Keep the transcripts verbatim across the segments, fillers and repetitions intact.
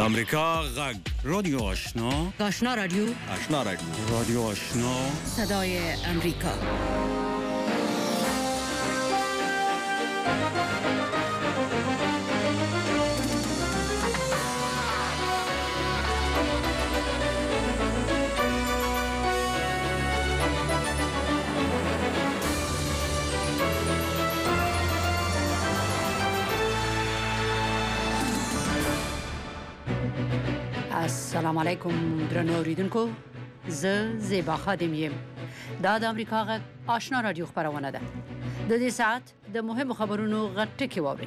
امریکا غږ رادیو آشنا آشنا رادیو آشنا رادیو رادیو آشنا صدای امریکا. السلام علیکم درنو اوریدونکو، زه زیبا خادم یم. دا د امریکا غږ آشنا رادیو خبرونه ده. د دې ساعت د مهمو خبرونو غټ ټکی واورئ.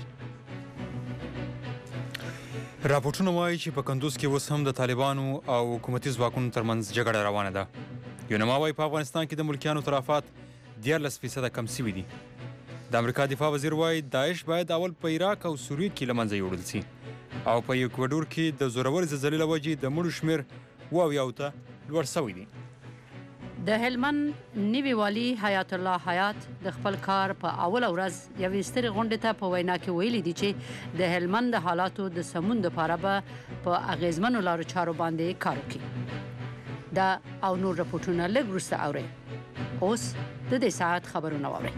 راپورټونه وایي چې په کندوز کې اوس هم د طالبانو او حکومتي ځواکونو ترمنځ جګړه روانه ده. یونما وایي په افغانستان کې د ملکیانو تلفات دیارلس فیصده کم شوي دي. د امریکا دفاع وزیر وایي داعش باید اول په عراق او سوریه کې له منځه یوړل شي. او په ایکوادور کې د زورورې زلزلې له وجې د مړو شمېر اوه اویاو ته لوړ شوی دی. د هلمند نوي والي حیات الله حیات د خپل کار په اوله ورځ یوې سترې غونډې ته په وینا کې ویلي دي چې د هلمند د حالاتو د سمون دپاره به په اغیزمنو لارو چارو باندې کار وکړي. دا او نور رپورټونه لږ وروسته اورئ. اوس د دې ساعت خبرونه واورئ.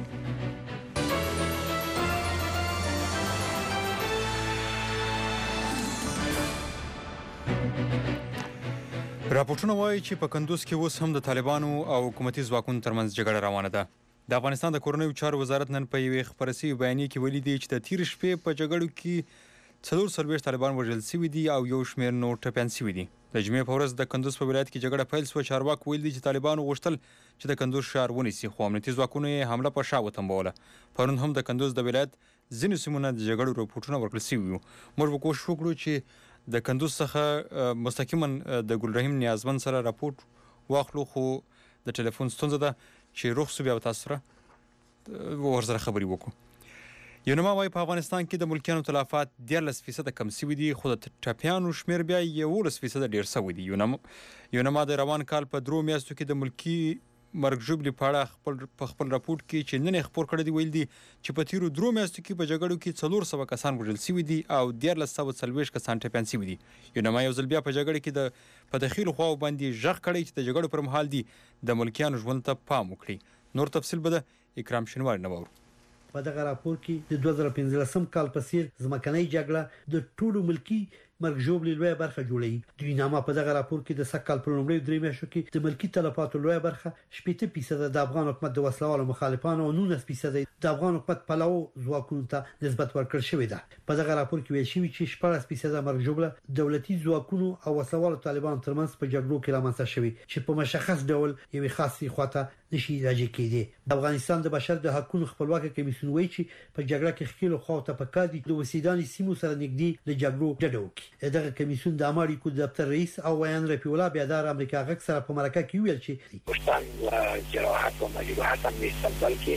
راپورټونه وایي چې په کندوز کې اوس هم د طالبانو او حکومتي ځواکونو ترمنځ جګړه روانه ده. د افغانستان د کورنیو چارو وزارت نن په یوې خپره شوې بیانیې کې ویلي دي چې د تېرې شپې په جګړو کې څلور څلوېښت طالبان وژل شوي دي او یو شمېر نور ټپیان شوي دي. د جمعې په ورځ د کندوز په ولایت کې جګړه پیل شوه. چارواکو ویلي دي چې طالبانو غوښتل چې د کندوز ښار ونیسي، خو امنیتي ځواکونو یې حمله په شا وتمبوله. پرون هم د کندوز د ولایت ځینو سیمونه د جګړو رپورټونه ورکړل شوي وو. موږ به کوشش وکړو چې د کندوز څخه مستقیما د ګلرحیم نیازمند سره راپورټ واخلو، خو د ټلیفون ستونزه ده چې روغ شو بیا به تاسو سره ورسره خبرې وکړو. یونما وایي په افغانستان کې د ملکیانو تلفات دیارلس فیصده کم شوي دي، خو د ټپیانو شمېر بیا یولس فیصده ډېر شوی دی. یونما د روان کال په درو میاشتو کې د ملکي مرګ ژوبلې په اړه خپل په خپل راپورټ کې چې نن یې خپور کړی دی ویل دي چې په تیرو درو میاشتو کې په جګړو کې څلور سوه کسان وژل شوي دي او دیارلس سوه څلوېښت کسان ټپیان شوي دي. یونما یو ځل بیا په جګړه کې د په دخیلو خواو باندې غږ کړی چې د جګړو پر مهال دي د ملکیانو ژوند ته پام وکړي. نور تفصیل به د اکرام شینواري نه واورو. په دغه راپور کې د دوه زره پنځلسم کال په څیر ځمکنۍ جګړه د ټولو ملکي مرګ ژوبلې لویه برخه جوړوي. د یونما په دغه راپور کې د سږ کال په لومړیو درې میاشتو کې د ملکي تلفاتو لویه برخه شپېته فیصده د افغان حکومت د وسلوالو مخالفانو او نولس فیصده د افغان حکومت پلاو ځواکونو ته نسبت ورکړل شوې ده. په دغه راپور کې ویل شوي چې شپاړس فیصده مرګ ژوبله دولتي ځواکونو او وسلوالو طالبانو ترمنځ په جګړو کې رامنځته شوي چې په مشخص ډول یوې خاصې خواته نشي راجع کېدی. د افغانستان د بشر د حقوقو خپلواکه کمیسیون وایي چې په جګړه کې خپل خواو ته پکار دي د وسیداني سیمو سره نږدې له جګړو ډډه وکړي. دغه کمیسیون د امریکا د دفتر رئیس او ویان رفیع الله بیادار امریکا غږ سره په مرکه کې ویل چې پښتون جراحت او مجروحات هم نشته، بلکې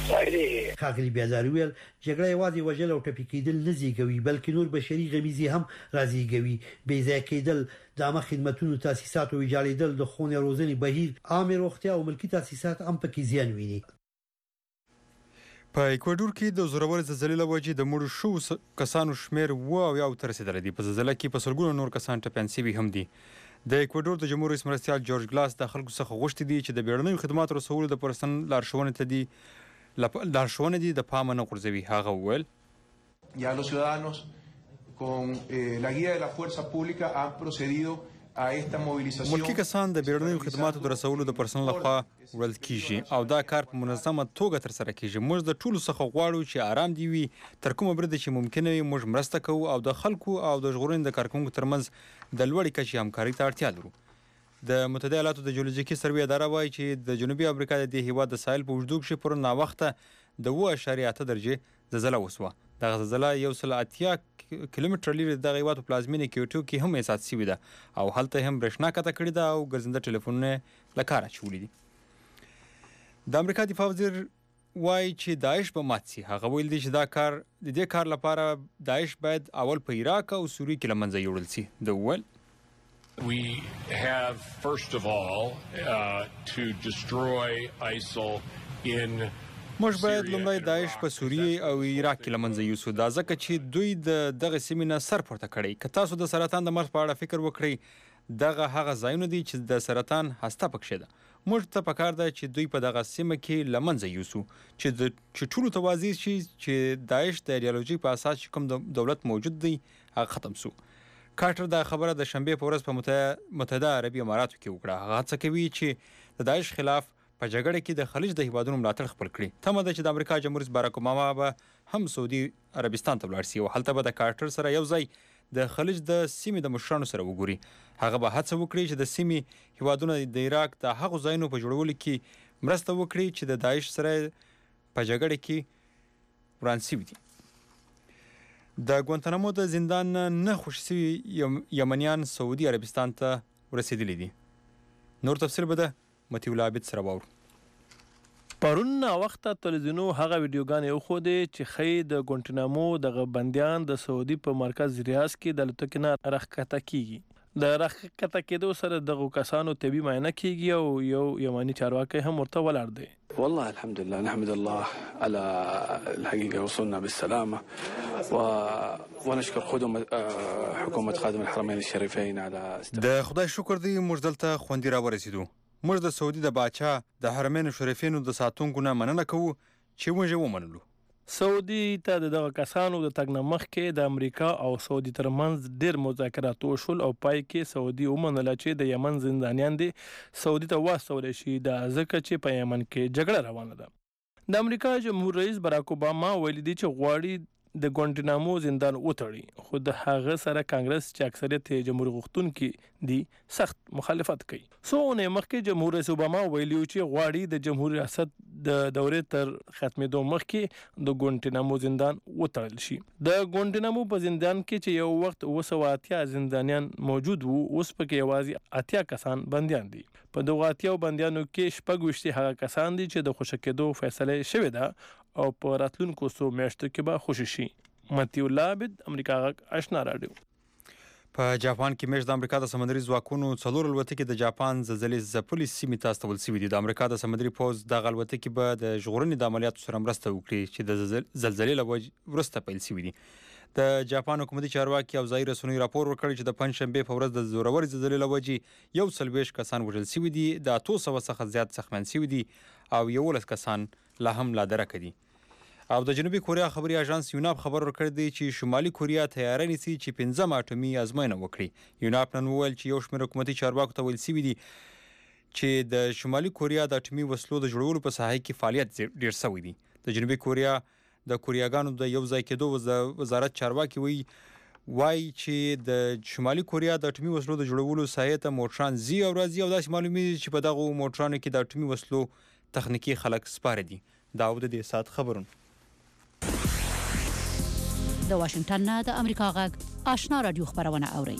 خاغلی بیادار ویل جګړه یوازې وژل او ټپي کېدل نه زیږوي، بلکې نور بشري غمیزې هم راځيږي. بې ځای کېدل، د عامه خدماتو تاسیساتو ویجاړېدل، د خونې روزنې بهیر، عامه روغتیا او ملکي تاسیسات هم پکې زیان ویني. په ایکوادور کې د زورورې زلزلې له وجې د مړو شوو کسانو شمېر اوه اویاو ته رسېدلی دی. په زلزله کې په سلګونو نور کسان ټپیان شوي هم دي. د ایکوادور د جمهور رئیس مرستیال جورج ګلاس د خلکو څخه غوښتي دي چې د بیړنیو خدماتو رسولو د پرسن لارښوونې ته دي لارښوونې دي د پامه نه غورځوي. هغه وویل یا los ciudadanos con la guía de la fuerza pública han procedido a esta movilización. ملکی کسان د بیړنیو خدماتو د رسولو د پرسنل لخوا وړل کیږي او دا کار په منظمه توګه ترسره کیږي. موږ د ټولو څخه غواړو چې آرام دی وي تر کومه برده چې ممکنه وي. موږ مرسته کوو او د خلکو او د ژغورنې د کارکونکو ترمنځ د لوړې کچې همکارۍ ته اړتیا لرو. د متحده ایالاتو د جیولوژیکي سروې اداره وایي چې د جنوبي امریکا د دې هیواد د ساحل په اوږدو کښې پرون ناوخته د اوه اعشاریه اته درجې زلزله وسوه. دغه زلزله یو سل اتیا کیلومتره لرې د دغه هیواد په پلازمینې کیوټو کې هم احساس شوې ده او هلته هم برېښنا قطع کړې ده او ګرځنده ټلیفونونه له کاره اچولي دي. د امریکا دفاع وزیر وایي چې داعش به مات شي. هغه ویل دي چې دا کار د دې کار لپاره داعش باید اول په عراق او سوریه کې له منځه یوړل شي. د وویل We have, first of all, uh, to destroy ISIL in موږ باید لومړی داعش په سوریه او عراق کې لمنځه یوسو دا ځکه چې دوی د دغه سیمې نه سر پورته کړی. که تاسو د سرطان د مرض په اړه فکر وکړئ دغه هغه ځایونه دي چې د سرطان هسته پکښې ده. موږ ته پکار ده چې دوی په دغه سیمه کې لمنځه یوسو چې د چې ټولو ته واضح شي چې داعش د ایډیالوژي په اساس چې کوم دولت موجود دی هغه ختم سو. کارټر دا خبره د شنبه په ورځ په متحده عربي اماراتو کې وکړه. هغه څه کوي چې د داعش خلاف په جګړه کې د خلیج د هیوادونو ملاتړ خپل کړي. تمه ده چې د امریکا جمهور رئیس باراک اوباما به هم سعودي عربستان ته ولاړ شي او هلته به د کارټر سره یو ځای د خلیج د سیمې د مشرانو سره وګوري. هغه به هڅه وکړي چې د سیمې هیوادونو د عراق د هغو ځایونو په جوړولو کې مرسته وکړي چې د داعش سره په جګړه کې وران شوي دي. د ګوانتانامو د زندان نه خوشي شوي یمنیان سعودي عربستان ته ورسېدلي دي. نور تفصیل به د متي الله عابد سره واورو. پرون وخته تلویزیونو هغه ویډیوګانې وښودې چې ښیي د ګوانتانامو دغه بندیان د سعودي په مرکز ریاض کې د الوتکې نه راښکته کیږي. د راښکته کېدو سره دغو کسانو طبي معاینه کیږي او یو یمني چارواکی هم ورته ولاړ دی. والله الحمد لله نحمد الله على الحقيقة وصلنا بالسلامة و... ونشكر خدمة حكومة خادم الحرمين الشريفين على د خدای شکر دی موږ دلته خوندي راورسېدو. موږ د سعودي د باچا د حرمین شریفینو د ساتونکو نه مننه کوو چې موږ یې ومنلو. سعودي ته د دغه کسانو د تګ نه مخکې د امریکا او سعودي ترمنځ ډېر مذاکرات وشول او پای کې سعودي ومنله چې د یمن زندانیان دي سعودي ته واستولی شي دا ځکه چې په یمن کې جګړه روانه ده. د امریکا جمهور رئیس باراک اوباما ویلي دي چې غواړي د ګوانتانامو زندان وتړي خو د هغه سره کانګرس چې اکثریت جمهور غوښتونکي دي سخت مخالفت کوي. څو اونۍ مخکې جمهور رئیس اوباما ویلي چې غواړي د جمهور ریاست د دورې تر ختمېدو مخکې د ګوانتانامو زندان وتړل شي. د ګوانتانامو په زندان کې چې یو وخت اوه سوه اتیا زندانیان موجود وو اوس پکې یوازې اتیا کسان بندیان دي. په دغو اتیاو بندیانو کې شپږ ویشتي هغه کسان دي چې د خوشي کېدو فیصله شوې ده او په راتلونکو څو میاشتو کې به خوشي شي. متي الله عابد امریکا غږ آشنا راډیو. په جاپان کې مېشت د امریکا د سمندري ځواکونو څلور الوتکې د جاپان زلزلې ځپلې سیمې ته استول شوي دي. د امریکا د سمندري پوځ دغه الوتکې به د ژغورنې د عملیاتو سره مرسته وکړي چې د زلزلې له وروسته پیل شوي دي. د جاپان حکومتي چارواکي او ځایي رسنیو راپور ورکړی چې د پنجشنبې په ورځ د زورورې زلزلې له وجې یو څلوېښت کسان وژل شوي دي، د اتو سوه څخه زیات زخمیان شوي دي او یولس کسان لا هم لا درکه دي. او د جنوبي کوریا خبري اژانس یوناپ خبر ورکړی دی چې شمالي کوریا تیاری نیسي چې پنځم اټومي ازموینه وکړي. یوناپ نن وویل چې یو شمېر حکومتي چارواکو ته ویل شوي دي چې د شمالي کوریا د اټومي وسلو د جوړولو په ساحه کې فعالیت ډېر شوی دی. د جنوبي کوریا د کوریاګانو د یو ځای کېدو وزارت چارواکي وایي وایي چې د شمالي کوریا د اټومي وسلو د جوړولو ساحې ته موټران ځي او راځي او داسې معلومیږي چې په دغو موټرانو کې د اټومي وسلو تخنیکي خلک سپاره دي. دا د دې ساعت خبرونه. د واشنگټن نه د امریکا غږ آشنا رادیو خبرونه اوري.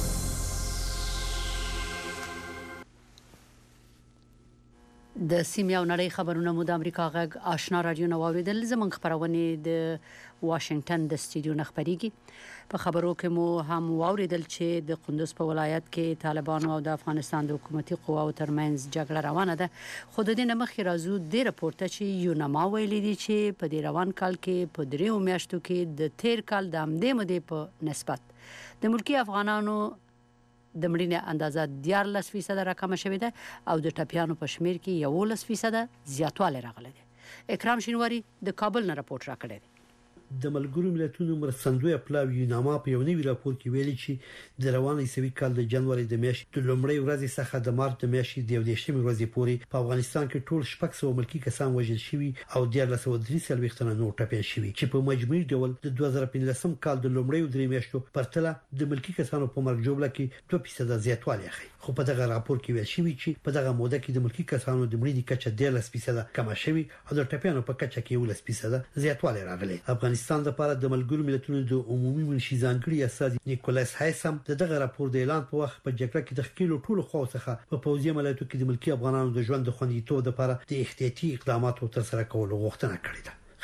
د سیمه او نړۍ خبرونه مو د امریکا غږ آشنا رادیو نو اوریدل. زمونږ خبرونه د واشنگټن د استودیو نه خبريږي. په خبرو کې مو هم اوریدل چې د قندوز په ولایت کې طالبانو او د افغانستان د حکومتي قواو ترمنځ جګړه روانه ده. خو د دې نه مخکې راځو د راپورته چې یوناما ویلي دي چې په دې روان کال کې په دریو میاشتو کې د تیر کال د همدې مودې په نسبت د ملکی افغانانو د مړینې اندازه دیارلس فیصد راکمه شوې ده او د ټپیانو په شمیر کې یولس فیصد زیاتوالی راغلی دی. اکرام شینواری د کابل نه راپورټ راکړی دی. د ملګرو ملتونو مرستندوی پلاو یوناما په یو نوي راپور کې ویلي چې د روان عیسوي کال د جنوري د میاشتې د لومړۍ ورځې څخه د مارچ د میاشتې د یوولسمې ورځې پورې په افغانستان کې ټول شپږ سوه ملکی کسان وژل شوي او دیارلس سوه درې څلوېښت تنه نور ټپیان شوي چې په مجموعي ډول د دوه زره پنځلسم کال د لومړۍ درې میاشتو پرتله د ملکی کسانو په مرګ جوړه کې دوه فیصد زیاتوالی ښیي. خو په دغه راپور کې ویل شوی چې په دغه موده کې د ملکی کسانو د مړینې کچه دیارلس فیصد کمه شوې او د ټپیانو په کچه کې یولس فیصد زیاتوالی راغلی. افغانستان لپاره د ملګرو ملتونو د عمومي منشي ځانګړي استازي نیکولاس هایسم دغه راپور د اعلان په وخت په جګړه کې د خکېلو ټولو خواو څخه په پوځي عملیاتو کې د ملکی افغانانو د ژوند د خوندیتوب لپاره د احتیاطي اقداماتو ترسره کولو غوښتنه کړې ده.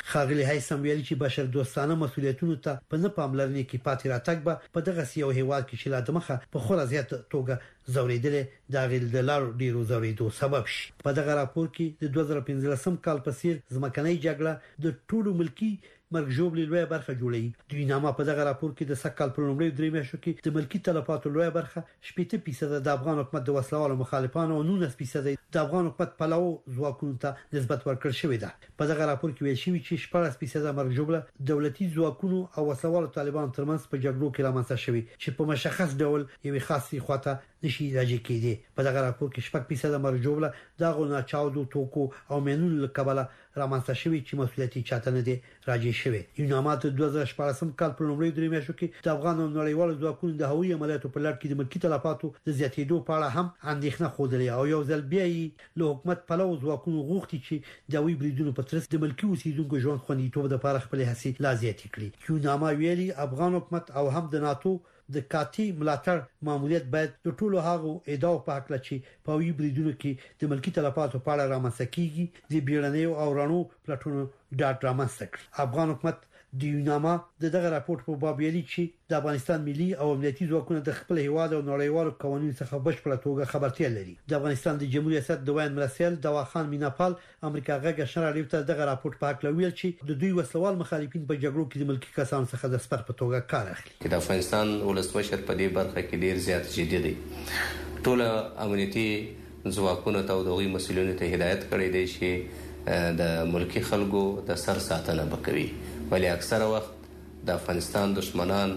ښاغلي هیثم ویلي چې بشر دوستانه مسولیتونو ته په نه پاملرنې کې پاتې راتګ به په دغه سیو هیواد کې چې لا دمخه په خورا زیات توګه زوریدل د غیل د لار ډیرو زوریدو سبب شي. په دغه راپور کې د دوه زره پنځلسم کال په څیر ځمکنۍ جګړه د ټولو ملکی مرګ ژوبلې لوی برخه جوړوي. دوی نامه په دغه راپور کې د سکهال پر لومړي درې میاشتو کې د ملکی تلفاتو لوی برخه شپږ فیصد د افغان حکومت د وسلوالو مخالفانو او نولس فیصد د افغان حکومت پلو ځواکونو ته نسبت ورکړل شوې ده. په دغه راپور کې ویل شوی چې شپږ فیصد مرګ ژوبله دولتي ځواکونو او وسلوالو طالبانو ترمنځ په جګړو کې رامنځته شوی چې په مشخص ډول یوه خاصه خواته نشي راځي کېدی. په دغه راپور کې شپږ فیصد مرګ ژوبله د غونا چاودو توکو او مینونو لکبله رامنځته شوی چې مسولیت چاته نه دی راځي شوی. یو نامه د دوه زره شپږم کال په لومړي درې میاشتو کې د افغان او نړیوالو ځواکونو د هوایي عملیاتو په لړ کې د ملکی تلفاتو د زیاتېدو په اړه هم اندېښنه خوده او یو ځل بیا یې له حکومت پلو ځواکونو غوښتي چې د وی بریدونو په ترڅ د ملکی اوسیدونکو ژوند خوندیتوب لپاره خپل هڅې لا زیاتې کړي. یو نامه ویلي افغان حکومت او هم د ناتو د کاتی ملاتړ ماموریت باید د ټولو هغو ادعاو په حق لچې په وی بریدونو کې د ملکی تلفاتو په اړه رامنځته کیږي د بیړنیو او رڼو پلاتونو ډاټا رامنځته کړي. افغان حکومت د یوناما د دغه راپور په باب ویلي چې د افغانستان ملي او امنیتي ځواکونه د خپل هیواد او نړیوالو قوانینو څخه بشپړه توګه خبرتیا لري. د افغانستان د جمهوریت ریاست د وین مرسل دواخان میناپال امریکا غږ شر راډیو ته دغه راپور په حق ویل چې د دوی وسلوال مخالفین په جګړو کې د ملکی کسانو څخه د سپر په توګه کار اخلي. د افغانستان ولسمشر په دې برخه کې ډیر زیات جدي دی. ټول امنیتي ځواکونه ته او د مسؤلینو ته هدایت کړی دی چې د ملکی خلکو د سر ساتنه وکړي. ولی اکثره وخت د افغانستان دشمنان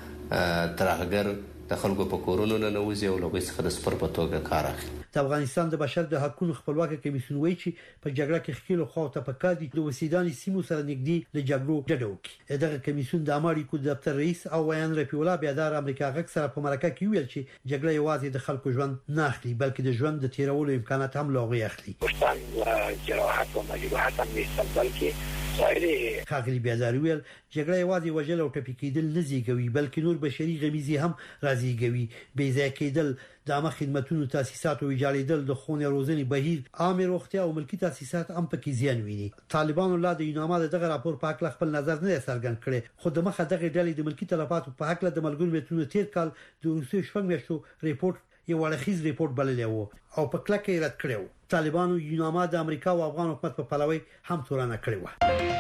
ترهګر د خلکو په کورونو نه نوځي او لوګي څخه د سپر په توګه کار اخلي. د افغانستان د بشر د حقوقو خپلواکي کمیسیون وایي چې په جګړه کې خکیلو خو ته په کادي د وسیداني سیمو سره نږدې د جګړو ډډه وکړي. دغه کمیسیون د امریکا د دفتر رئیس او ویان رفیع الله بیادار امریکا غږ سره په مرکه کې ویل چې جګړه یوازې د خلکو ژوند نه اخلي بلکې د ژوند د تیرولو امکانات هم لوغي اخلي. پښتون جراحت او مجروحات هم نشته بلکې خاغلی بیازار ویل جګړه یوازې وژل او ټپي کېدل نه زیږوي بلکې نور بشري غمیزي هم راځيږي. بې ځای کېدل د عامه خدماتو تاسیساتو ویجاړېدل د خونې روزنې بهیر عامه روغتیا او ملکی تاسیسات هم پکې زیان ویني. طالبانو لا د یوناما دغه راپور په حق خپل نظر نه څرګند کړي خو د مخه دغه ډلې د ملکی تلفاتو په حق د ملګرو ملتونو تیر کال د روسي شپږ میاشتو ریپورت یو وړاندیز ریپورت بللی وو او په کلکه رد کړو. طالبانو یوناما د امریکا او افغان حکومت په پلوي هم تورانه کړی و.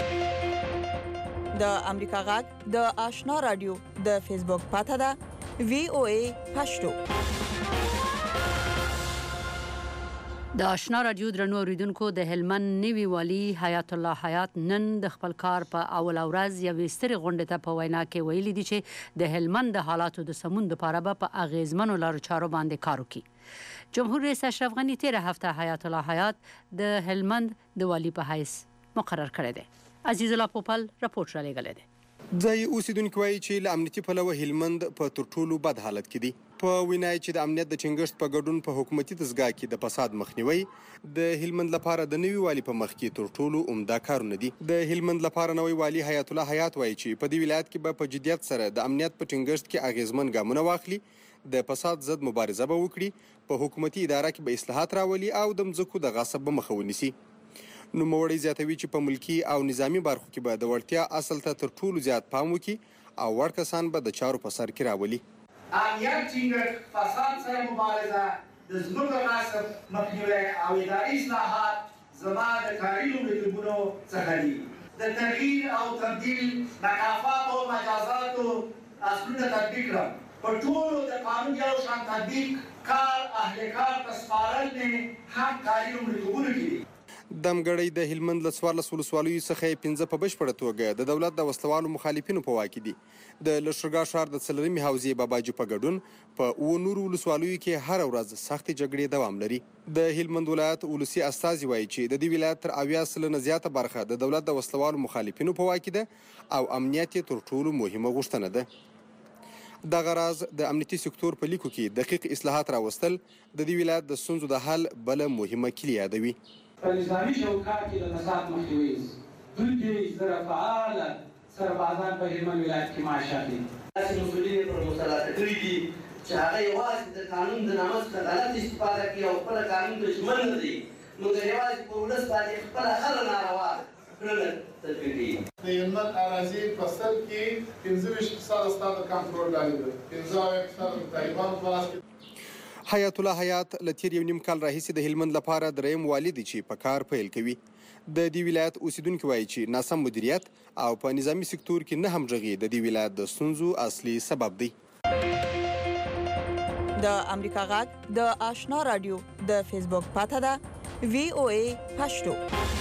د امریکا غږ د آشنا رادیو د فیسبوک پاته ده وی او ای پښتو. د آشنا رادیو درنو اوریدونکو د هلمند نیوي والی حیات الله حیات نن د خپل کار په اول ورځ یو ستر غونډه ته په وینا کې ویلي دي چې د هلمند د حالاتو د سمون لپاره په اغیزمنو لارو چارو باندې کار وکړي. جمهور رئیس اشرف غنی تیر هفته حیات الله حیات د هلمند د والی په حیث مقرر کړی دی. عزیز الله پوپل راپورټ را لګل دی. ځای اوسیدونکو وایي چې له امنیتي پلوه هلمند په تر ټولو بد حالت کې دی. په وینای چې د امنیت د ټینګښت په ګډون په حکومتي دستګاه کې د فساد مخنیوي د هلمند لپاره د نوي والی په مخ کې تر ټولو عمده کارونه دي. د هلمند لپاره نوي والی حیات الله حیات وایي چې په دې ولایت کې به په جدیت سره د امنیت په ټینګښت کې اغیزمن ګامونه واخلي، د فساد ضد مبارزه به وکړي، په حکومتي اداره کې به اصلاحات راولي او د مځکو د غصب به مخه ونیسي. نو موړی زیاتوي چې په ملکی او نظامی برخو کې به د وړتیا اصل ته تر ټولو زیات پام وکړي او وړ کسان به د چارو په سر کې راولي. امنیت ټینګښت، فساد سره مبارزه، د ځمکو غصب مخنیوی او اداري اصلاحات زما د کاري لومړیتوبونو څخه دي. د تغییر او تبدیل نقافات او مجازاتو اصلونه تطبیق کړم. په ټولو د قانون یو شان تطبیق کار اهل کار ته سپارل مې هم کاري لومړیتوبونو کې دي. دمګړی د هلمند له څوارلس ولسوالیو څخه یې پنځه په بشپړه توګه د دولت د وسلوالو مخالفینو په واک دي. د لښکرګاه ښار د څلورمې حوزې باباجي په ګډون په اووه نورو ولسوالیو کې هره ورځ سختې جګړې دوام لري. د هلمند ولایت ولسي استازي وایي چې د دې ولایت تر اویا سلنه زیاته برخه د دولت د وسلوالو مخالفینو په واک ده او امنیت یې تر ټولو مهمه غوښتنه ده. دغه راز د امنیتي سکتور په لیکو کې دقیق اصلاحات راوستل د دې ولایت د ستونزو د حل بله مهمه کلي یادوي. په نظامي چوکاټ کې د فساد مخنیوي دوی کې زره فعاله سربازان په هلمند ولایت کې معاش اخلي. داسې مسؤلین پر مسلط کړي دي چې هغه یوازې د قانون د نامه څخه غلط استفاده کوي او خپل قانون ته ژمن نه دي. موږ یوازې په ولس باندې خپله هره ناروا کړنه تطبیقوي. د هلمند اراضي په سل کې پنځه ویشت فیصده ستا د کنټرول لاندې ده، پنځه اویا فیصده د طالبانو په لاس کې. حیات الله حیات له تیر یو نیم کال راهیسې د هلمند لپاره دریم والي دی چې په کار پیل کوي. د دې ولایت اوسیدونکي وایي چې ناسم مدیریت او په نظامی سکتور کې نه همغږي د دې ولایت د ستونزو اصلي سبب دی. د امریکا غږ د آشنا رادیو د فیسبوک پاته ده وی او ای پښتو.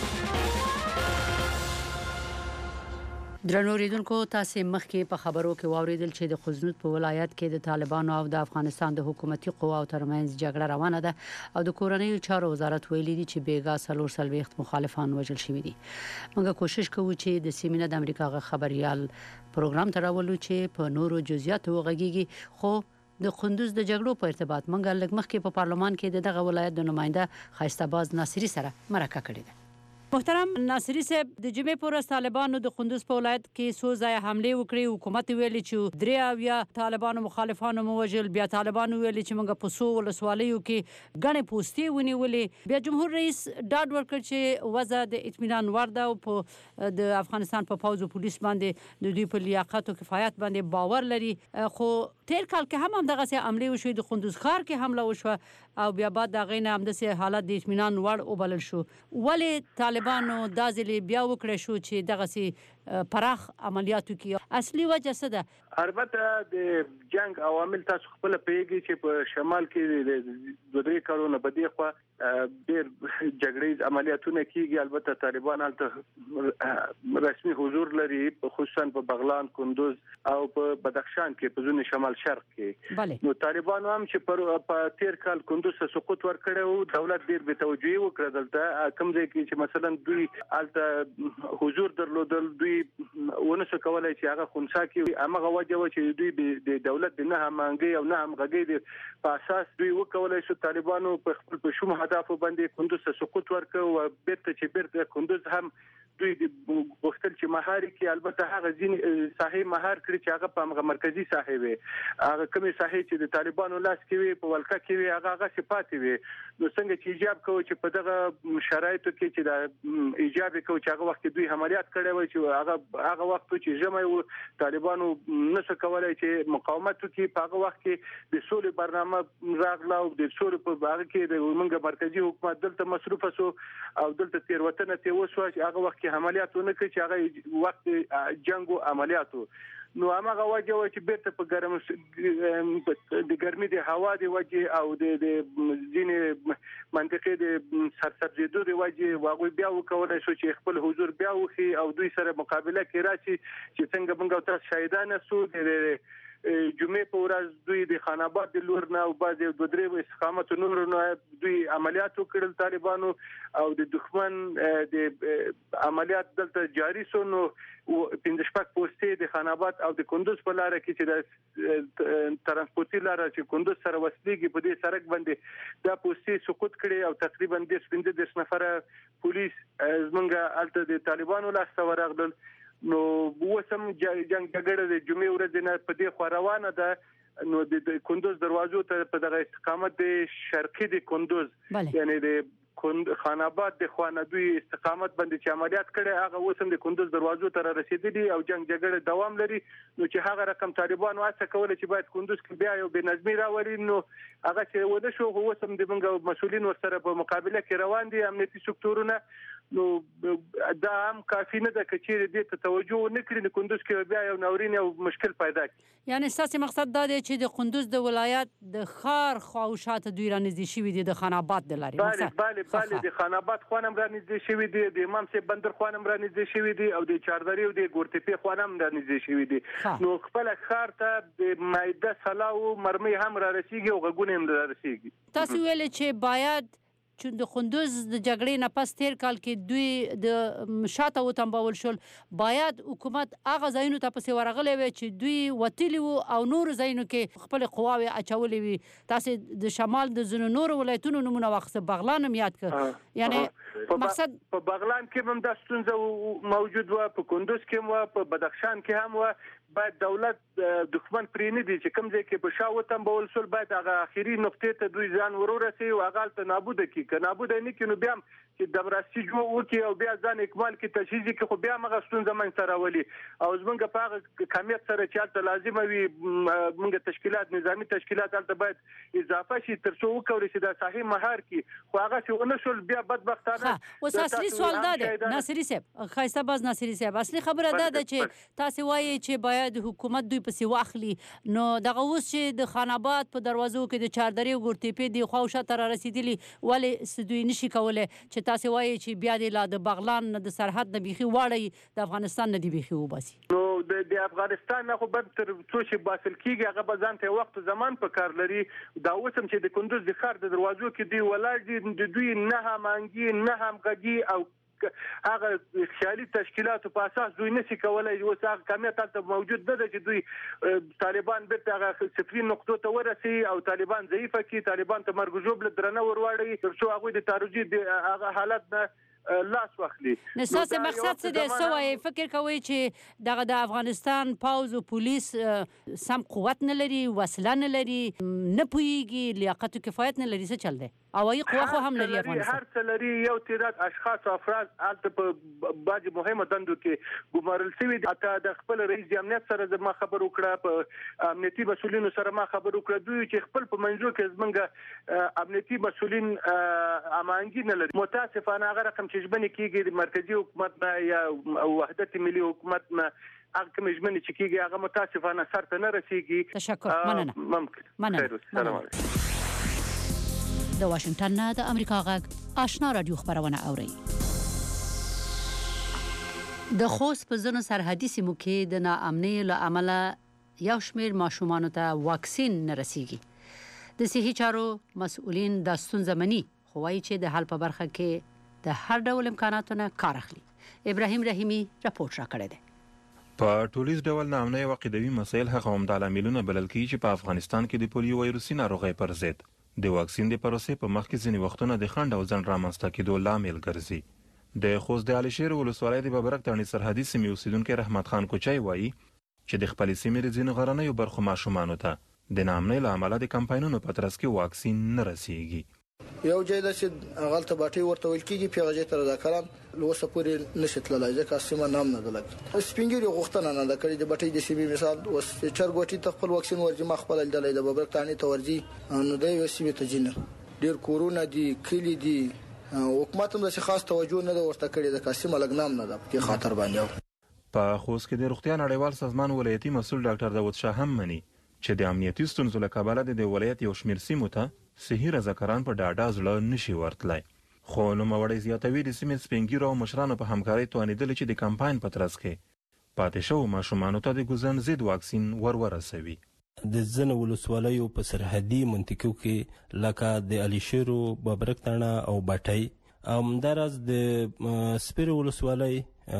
درنو ریدونکو تاسو مخکې په خبرو کې واوریدل چې د خوزنود په ولایت کې د طالبانو او د افغانستان د حکومتي قواو ترمنځ جګړه روانه ده او د کورنیو چارو وزارت ویلي دی چې بیګا څلور سلويخت مخالفان وژل شوي دي. موږ کوشش کوو چې د سیمینه د امریکا غږ خبريال پروګرام تراولو چې په نورو جزئیاتو وغږیږي، خو د قندوز د جګړو په ارتباط منګل لګ مخکې په پارلمان کې دغه ولایت د نماینده خایسته باز ناصری سره مرکه کړې ده. محترم ناصری صاحب، د جمعې پر ورځ طالبانو د قندوز په ولایت کې څو ځای حمله وکړې، حکومت ویلي چې درې اویا طالبانو مخالفانو موجل، بیا طالبانو ویلي چې موږ په څو ولسوالیو کې غنې پوسټې ونیولې، بیا جمهور رئیس ډاډ ورکړ چې وضع د اطمینان وړ ده او په د افغانستان په پوځ او پولیس باندې د دوی په لیاقت او کفایت باندې باور لري. خو تیر کال کې هم همدغه سي حمله وشوه، د قندوز ښار کې حمله وشوه او بیا بعد دا غینه هم د سي حالت د اطمینان وړ وبلل شو. ولې طالبانو دا ځلې بیا وکړه شو چې دغه سي پراخ عملیاتو کې اصلي وجه څه ده؟ البته د جنگ عوامل تاسو خپل پیږي چې په شمال کې د دوه درې کارونه بده خو ډېر جګړې عملیاتونه کیږي. البته طالبان هلته رسمي حضور لري، خصوصا په بغلان، کندوز او په بدخشان کې په ځینې شمال شرق کې. نو طالبان هم چې په تیر کال کندوز ته سقوط ورکړو، دولت ډېر بې توجهي وکړه. دلته کوم ځای کې چې مثلا دوی هلته حضور درلودل، دوی ونه څه کولای چې هغه خنثی کې هغه وجه و چې دوی د دولت د نه همغږي او نه همغږي په اساس دوی وکولای شو طالبانو په خپل په شوم هدف باندې کندوز ته سقوط ورکړ او بیرته چې بیرته کندوز هم دوی د وختل چې مهار کې البته هغه ځین صحیح مهار کړی چې هغه په مرکزی ساحه وي، هغه کومه ساحه چې د طالبانو لاس کې وي په ولکه کې وي هغه هغه صفات وي. نو څنګه چې ایجاب کوي چې په دغه شرایطو کې چې د ایجاب کوي چې هغه وخت دوی عملیات کړي وي چې هغه هغه وخت چې جمع طالبانو نشه کولای چې مقاومت وکړي، په هغه وخت کې د سولې برنامه راغله او د سولې په هغه کې د موږ مرکزی حکومت دلته مصروف شو او دلته تیروتنه ته وشو چې هغه وخت کې عملیات ونه کړي چې هغه وخت جنگ او عملیاتو. نو هغه وجه و چې بیرته په ګرم د ګرمي د هوا د وجه او د ځینې منطقې د سرسبزیدو د وجه واغوي بیا وکولای شو چې خپل حضور بیا وخی او دوی سره مقابله کې راشي چې څنګه موږ تاسو شهیدان سو د جمعې په ورځ دوی د خان آباد د لور نه او بعض د درې استقامت نور نه دوی عملیات وکړل طالبانو او د دښمن د عملیات دلته جاری شو. نو پنځه شپږ پوسټې د خان آباد او د کندوز په لار کې چې د ترانسپورتي لار چې کندوز سره وسلېږي په دې سړک باندې دا پوسټې سقوط کړي او تقریبا د پنځه دېرش نفره پولیس زمونږ الته د طالبانو لاس ته ورغلل. نو وسم جنگ جګړه د جمعې ورځ نه په دې خو روانه ده. نو د کندوز دروازو ته په دغه استقامت د شرقي د کندوز یعنی د خان آباد د خوانه استقامت باندې چې عملیات کړي هغه اوس هم د کندوز دروازو ته رسیدلي او جنگ جګړه دوام لري. نو چې هغه رقم طالبانو هڅه کوله چې باید کندوز کې بیا یو بې نظمي راولي، نو هغه چې ونه شو. اوس هم د موږ مسؤلین ورسره په مقابله کې روان دي، امنیتي سکتورونه. نو دا هم کافي نه ده چې دې ته توجه ونکړي، د کندوز کې بیا یو ناورین او مشکل پیدا کړي. یعنی ستاسو مقصد دا دی چې د کندوز د ولایت د خار خواوشاته دوی رانږدې شوي دي د خان آباد د لارې؟ بله بله بله د خان آباد خوانم رانږدې شوي دي، د امام صاحب بندر خوانم رانږدې شوي دي او د چاردري او د ګورتپې خوانم رانږدې شوي دي. نو خپل خار ته د مایده سلاو مرمي هم را رسیږي او غوګونه هم را رسیږي. تاسو ویل چې باید چې د قندوز د جګړې نه پس تیر کال کې دوی د شاته وتنبول شول، باید حکومت هغه ځایونو ته پسې ورغلی وي چې دوی وتلي وو او نورو ځایونو کې خپل قواوې اچولې وي. تاسو د شمال د ځینو نورو ولایتونو نومونه واخیسته، بغلان هم یاد کړ. یعنی مقصد په بغلان کې هم دا ستونزه موجود و، په کندوز کې هم و، په بدخشان کې هم و. باید دولت دښمن پرې نه دي چې کوم ځای کې په شا وتمبول سول باید هغه اخري نقطې ته دوی ځان ورورسي او هغه ته نابود کړي که نابود نه کړي نو بیا چې دمراسي جوړ وکړي او بیا ځان اکمال کې تجهیز کړي خو بیا مغه ستونزه منځته راولي او زمونږ په هغه کمیت سره چې هلته لازمه وي موږ تشکیلات نظامي تشکیلات هلته باید اضافه شي تر څو وکړي چې دا صحیح مهار کړي خو هغه چې ونه شول بیا بدبختانه اوس اصلي سوال دا دی ناصري صاحب ښایسته باز ناصري صاحب اصلي خبره دا ده چې تاسو وایي چې باید حکومت دوی پسې واخلي نو دغه اوس چې د خان آباد په دروازو کې د چاردرې او ګورتیپې دی خوا شاته را رسیدلی ولې دوی نشي کولی چې تاسو وایي چې بیا د لا د بغلان نه د سرحد نه بیخي واړی د افغانستان نه دی بیخي وباسي نو د افغانستان نه خو بد تر څو چې باسل کیږي هغه به ځان ته وخت زمان په کار لري دا اوس هم چې د کندوز د ښار د دروازو کې دی ولاړ دي د دوی نه همانګي نه همغږي او هغه خیالي تشکیلاتو په اساس دوی نشي کولای اوس هغه کمیت هلته موجود نه ده چې دوی طالبان بیرته هغه صفري نقطو ته ورسي او طالبان ضعیفه کړي طالبان ته مرګ ژوبله درنه ورواړي تر څو هغوی د تاروجي هغه حالت نه لاس واخلي نو ستاسو مقصد څه دی څه وایي فکر کوئ چې دغه د افغانستان پوځ او پولیس سم قوت نه لري وسله نه لري نه پوهیږي لیاقت او کفایت نه لري څه چل دی هوایي قوه خو هم لري افغانستان هر څه لري یو تعداد اشخاص او افراد هلته په بعضې مهمه دندو کې ګمارل شوي دي حتی د خپل رئیس د امنیت سره ما خبر وکړه په امنیتي مسؤلینو سره ما خبر وکړه دوی چې خپل په منځو کې زمونږ امنیتي مسؤلین امانګي نه لري متاسفانه هغه رقم چې ژمنې کېږي د مرکزي حکومت نه یا وحدت ملي حکومت نه هغه کومې ژمنې چې کېږي هغه متاسفانه سر ته نه رسېږي تشکر مننه ممکن مننه سلام علیکم د واشنگټن نه د امریکا غږ آشنا رادیو خبرونه اوري د خوست په ځینو سرحدي سیمو کې د ناامنۍ له امله یو شمېر ماشومانو ته واکسین نه رسیږي د صحي چارو مسؤلین د ستونزه مني خو وایي چې د حل په برخه کې د هر ډول امکاناتو نه کار اخلي ابراهیم رحیمي راپورټ راکړی دی په ټولیز ډول ناامنۍ او عقیدوي مسایل هغه عمده عاملونه بلل کېږي چې په افغانستان کې د پولیو وایروسي ناروغۍ پر ضد د واکسین د پروسې په مخ کې ځینې وختونه د خنډ او ځنډ رامنځته کېدو لامل ګرځي د خوست د علشیر ولسوالۍ د ببرک تڼۍ سرحدي سیمې اوسیدونکی رحمت خان کوچی وایي چې د خپلې سیمې د ځینو غرنیو برخو ماشومانو ته د ناامنۍ له امله د کمپاینونو په ترڅ کې واکسین نه رسیږي یو ځای ده چې هغلته باټۍ ورته ویل کېږي په هغه ځای ته رضاکاران له اوسه پورې نشي تللی ځکه سیمه نام نه ده لګي سپین ږیرو غوښتنه نه ده کړې د باټۍ د سیمې مثال اوس چرګ باټۍ ته خپل واکسین ورځي ما خپله لیدلی د ببرک تڼۍ ته ورځي نو دی یوې سیمې ته ځي نه ډېر کورونه دي کلي دي حکومت هم داسې خاص توجه نه ده ورته کړې ځکه سیمه لږ نام نه ده په دې خاطر باندې په خوست کې د روغتیا نړیوال سازمان ولایتي مسؤل ډاکټر داود شاه هم مني چې د امنیتي ستونزو له کبله د ولایت یو شمېر سیمو ته صحي رضاکاران په ډاډه زړه نشي ورتلی خو نوموړی زیاتوي د سیمې سپین ږیرو او مشرانو په همکارۍ توانېدلي چې د کمپاین په ترڅ کې پاتې شوو ماشومانو ته د ګوزن ضد واکسین ور ورسوي د ځینو ولسوالیو په سرحدي منطقو کې لکه د علشیرو ببرک تڼه او باټۍ همداراز د سپیرو ولسوالۍ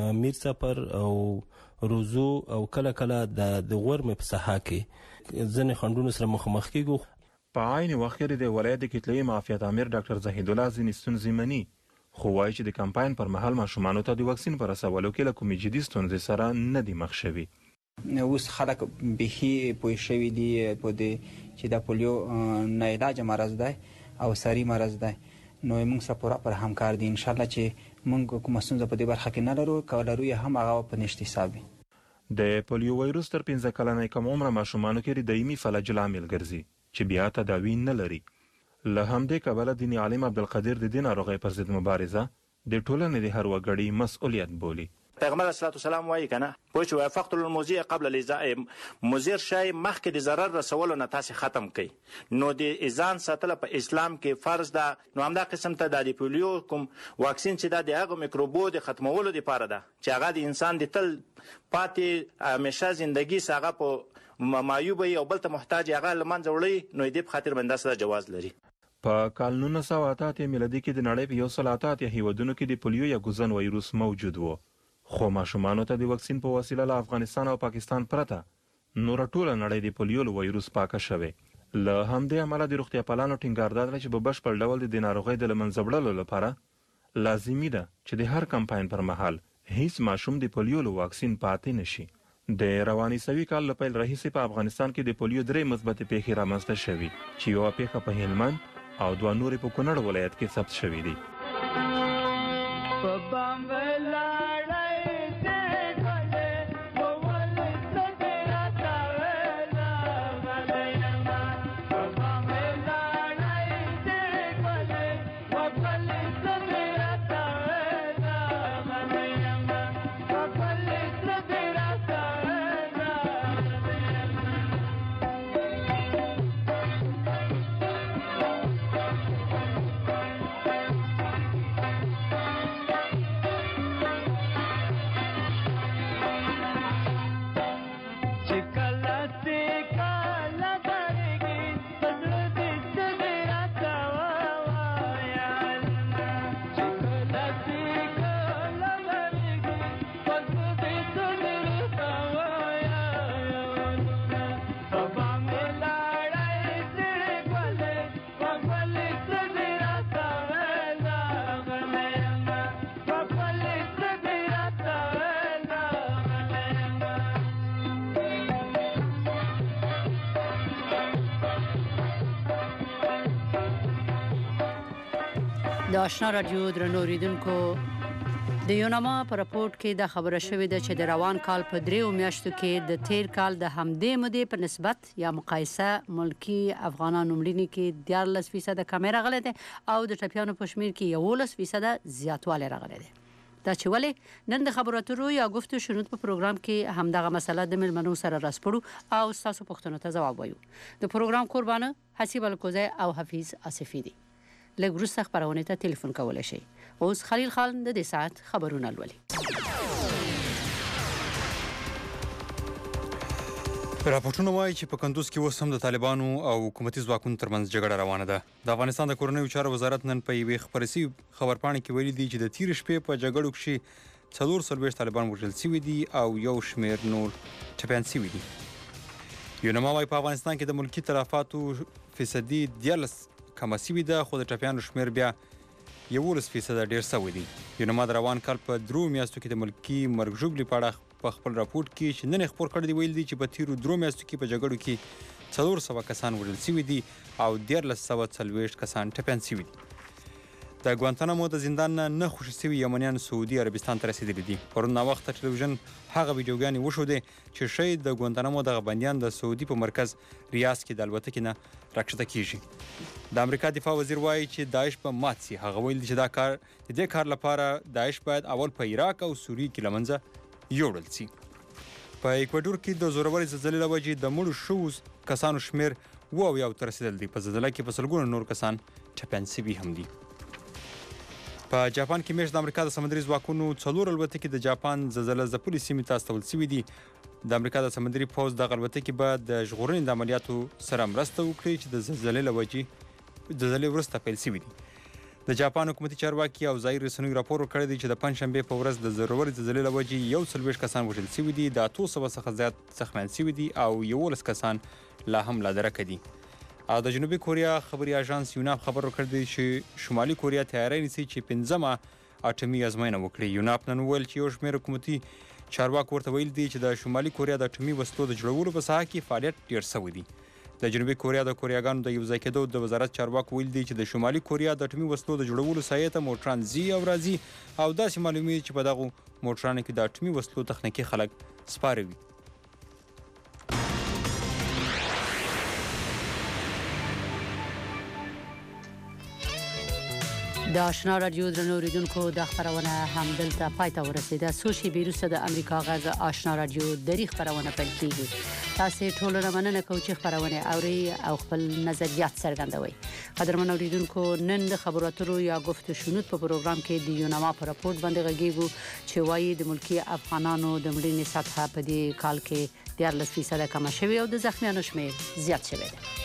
میرڅپر او روزو او کله کله د غورمې په ساحه کې ځینې خنډونو سره مخامخ کېږو په عین وخت کې د ولایت د کتلې معافیت امیر ډاکټر زهید الله ځینې ستونزې مني خو وایي چې د کمپاین پر مهال ماشومانو ته د واکسین په رسولو کې له کومې جدي ستونزې سره نه دي مخ شوي اوس خلک بیخي پوه شوي دي په دې چې د پولیو ناعلاجه مرض دی او ساري مرض دی نو موږ سره پوره پر همکار دي انشاءالله چې موږ کومه ستونزه په دې برخه کې نه لرو که لرو یې هم هغه په نشت حساب وي د پولیو وایروس تر پنځه کلنۍ کم عمره ماشومانو کې د دایمي فلج لامل ګرځي چې بیا تداوی نه لري له همدې کبله دیني عالم عبدالقدیر د دې ناروغۍ پر ضد مبارزه د ټولنې د هر وګړي مسؤلیت بولي پیغمبر صلی الله علیه وسلم وایي کنه پوه شو فقط المذيع قبل الاذاء مضر شی مخکې د ضرر رسولو نه تاسو ختم کړئ نو د اذان ساتل په اسلام کې فرض ده نو همدا قسم ته د پولیو کوم واکسین چې د هغه میکروبو د ختمولو لپاره ده چې هغه د انسان د تل پاتې همیشه زندگی ساغه په معیوب او بل ته محتاج هغه لمنځه وړي نو دې په خاطر باندې سره جواز لري په کال نولس سوه اته اتیا میلادي کې د نړۍ په یو سل اته اتیا هیوادونو کې د پولیو یا ګوزن وایروس موجود و خو ماشومانو ته د واکسین په وسیله له افغانستان او پاکستان پرته نور ټوله نړۍ د پولیو له وایروس پاکه شوې له همدې امله د روغتیا پالانو ټینګار دا دی چې په بشپړ ډول د دې ناروغۍ د له منځه وړلو لپاره لازمي ده چې د هر کمپاین پر مهال هیڅ ماشوم د پولیو له واکسین پاتې نشي د رواني سوي کال له پیل راهیسې په افغانستان کې د پولیو درې مثبتې پیښې رامنځته شوي چې یوه پیښه په هلمند او دوه نورې په کونړ ولایت کې ثبت شوي دي. د آشنا رادیو درنو اوریدونکو د یوناما په راپورټ کې د خبره شوې ده چې د روان کال په دریو میاشتو کې د تیر کال د همدې مودې په نسبت یا مقایسه ملکی افغانانو مړینې کې دیارلس فیصد کمې راغلی دی او د ټپیانو په شمیر کې یولس فیصد زیاتوالی راغلی دی. دا چې ولې نن د خبرو اترو یا گفتو شنود په پروګرام کې همدغه مسله د ملمنو سره راسپړو او ستاسو پوښتنو ته ځواب وایو. د پروګرام قربانه حسیب الکوزی او حفیظ آصفی دي. لږ وروسته خپرونې ته تلیفون کولی شئ. اوس خلیل خان د دې ساعت خبرونه لولي. راپورټونه وایي چې په کندوز کې اوس هم د طالبانو او حکومتي ځواکونو ترمنځ جګړه روانه ده. د افغانستان د کورنیو چارو وزارت نن په یوې خپرې شوې خبرپاڼې کې ویلي دي چې د تېرې شپې په جګړو کې څلور څلوېښت طالبان وژل شوي دي او یو شمېر نور ټپیان شوي دي. یوناما وایي په افغانستان کې د ملکي تلفاتو فیصدي دیارلس کمه شوې ده خو د ټپیانو شمېر بیا یولس فیصده ډېر شوی دی. یوناما د روان کال په درو میاشتو کې د ملکي مرګ ژوبلې په اړه په خپل راپورټ کې چې نن یې خپور کړی دی ویل دي چې په تېرو درو میاشتو کې په جګړو کې څلور سوه کسان وژل شوي دي او دیارلس سوه څلوېښت کسان ټپیان شوي دي. د ګوانتانامو د زندان نه نه خوشي شوي یمنیان سعودي عربستان ته رسېدلي دي. پرون ناوخته ټلویزیون هغه ویډیوګانې وښودې چې ښایي د ګوانتانامو دغه بندیان د سعودي په مرکز ریاض کې د الوتکې نه راکښته کیږي. د امریکا دفاع وزیر وایي چې داعش به مات سي. هغه ویل چې دا کار د دې کار لپاره داعش باید اول په عراق او سوریې کې له منځه یوړل سي. په ایکوادور کې د زورورې زلزلې له وجې د مړو شوو کسانو شمېر اوه اویاو ته رسېدلی دی. په زلزله کې په سلګونو نور کسان ټپیان شوي هم دي. په جاپان کې میاشت د امریکا د سمندري ځواکونو څلور الوتکې د جاپان زلزله ځپلې سیمې ته استول شوي دي. د امریکا د سمندري پوځ دغه الوتکې به د ژغورنې د عملیاتو سره مرسته وکړي چې د زلزلې له وجې د زلزلې وروسته پیل شوي دي. د جاپان حکومتي چارواکي او ځایي رسنیو راپور ورکړی دی چې د پنجشنبې په ورځ د ضروري زلزلې له وجې یو څلوېښت کسان وژل شوي دي، د اتو سوه څخه زیات زخمیان شوي دي او یولس کسان لا هم لا درکه دي. او د جنوبي کوریا خبري اژانس یوناپ خبر ورکړی دی چې شمالي کوریا تیاری نیسي چې پنځمه اټومي ازموینه وکړي. یوناپ نن وویل چې یو شمېر حکومتي چارواکو ورته ویل دي چې د شمالي کوریا د اټومي وسلو د جوړولو په ساحه کې فعالیت ډېر شوی دی. د جنوبي کوریا د کوریاګانو د یوځای کېدو د وزارت چارواکو ویل دي چې د شمالي کوریا د اټومي وسلو د جوړولو ساحې ته موټران ځي او راځي او داسې معلومیږي چې په دغو موټرانو کې د اټومي وسلو تخنیکي خلک سپاره وي. د آشنا رادیو درنو اوریدونکو د خبرونه هم دلته پای ته ورسیده. څو شېبې وروسته د امریکا غږ آشنا رادیو دري خبرونه پیل کیږي. تاسو ټول مننه کوم چې خبرونه اوري او خپل نظریات څرګندوي. قدرمن اوریدونکو نن د خبرو اترو یا گفتگو شنود په پروګرام کې د یوناما په راپورټ باندې غږیږو چې وایي د ملکی افغانانو د مړینې سطح په دې کال کې دیارلس فیصد کم شوی او د زخمیانو شمېر زیات شوی دی.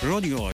رادیو